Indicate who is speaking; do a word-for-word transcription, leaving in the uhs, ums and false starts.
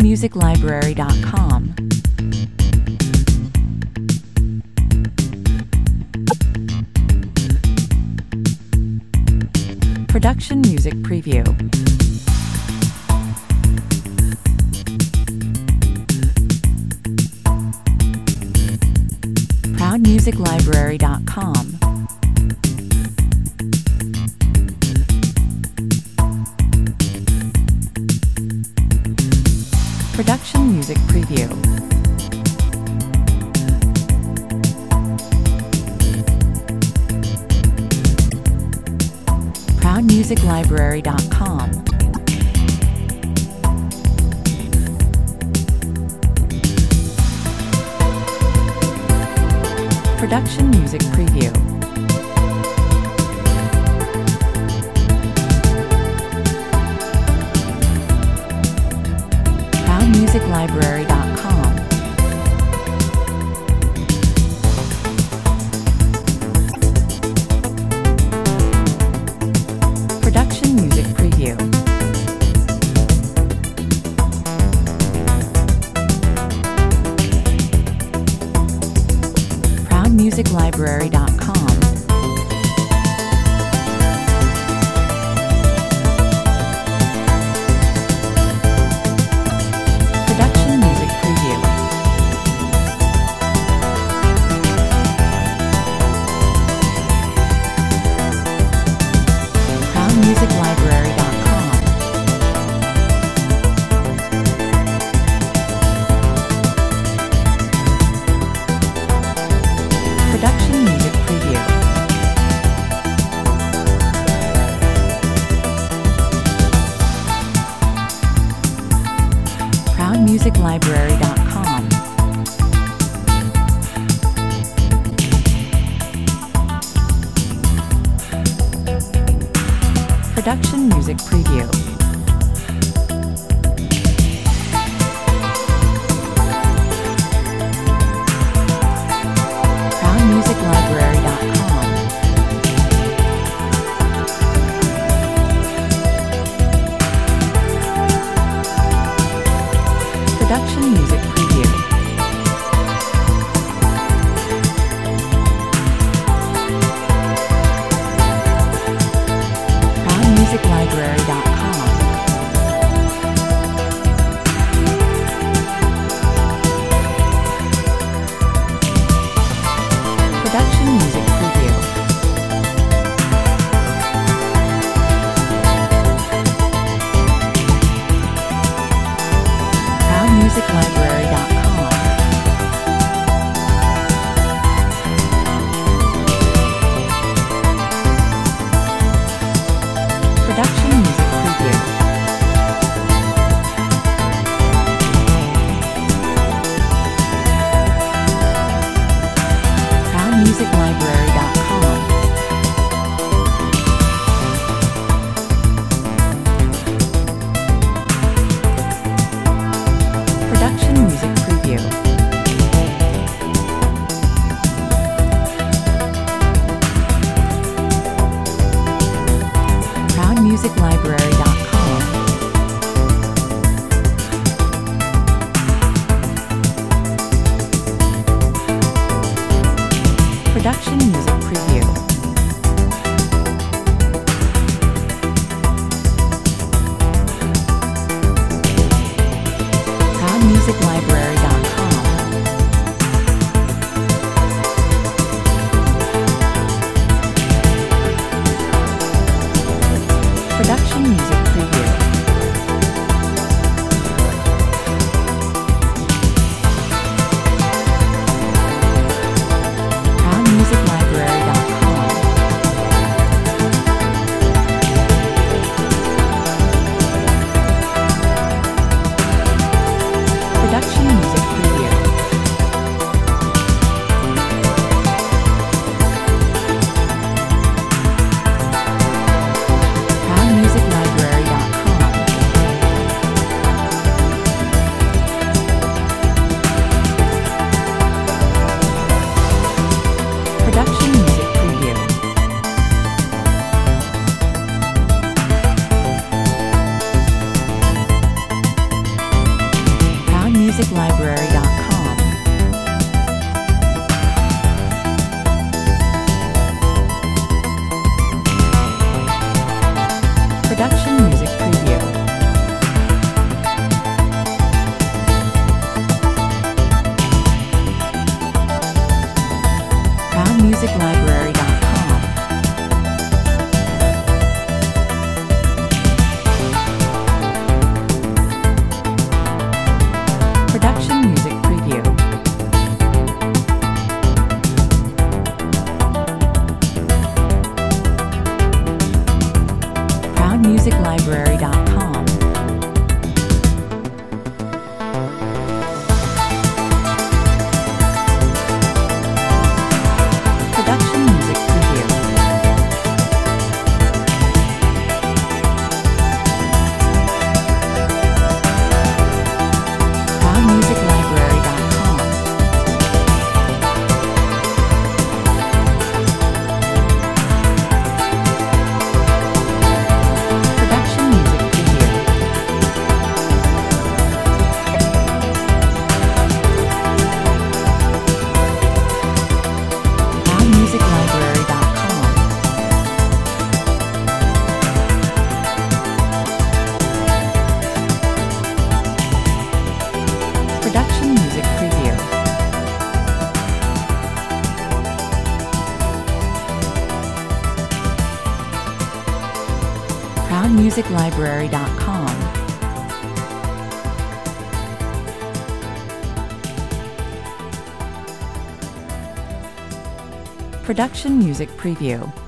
Speaker 1: proud music library dot com. Production Music Preview. proud music library dot com. Production Music Preview. proud music library dot com. Production Music Preview. proud music library dot com. Production Music Preview. proud music library dot com. Production Music Preview. proud music library dot com. Production Music Preview. proud music library dot com. Production Music Preview. proud music library dot com. Production Music Preview. proud music library dot com. Production Music Preview. proud music library dot com. Production Music Preview. proud music library dot com. Production Music Preview. proud music library dot com. Production Music Preview. proud music library dot com. Production music library dot com. Production Music Preview. proud music library dot com. Production Music Preview. proud music library dot com. Production Music Preview. proud music library dot com. Production Music Preview. proud music library dot com. Production Music Preview. proud music library dot com. Production Music Preview.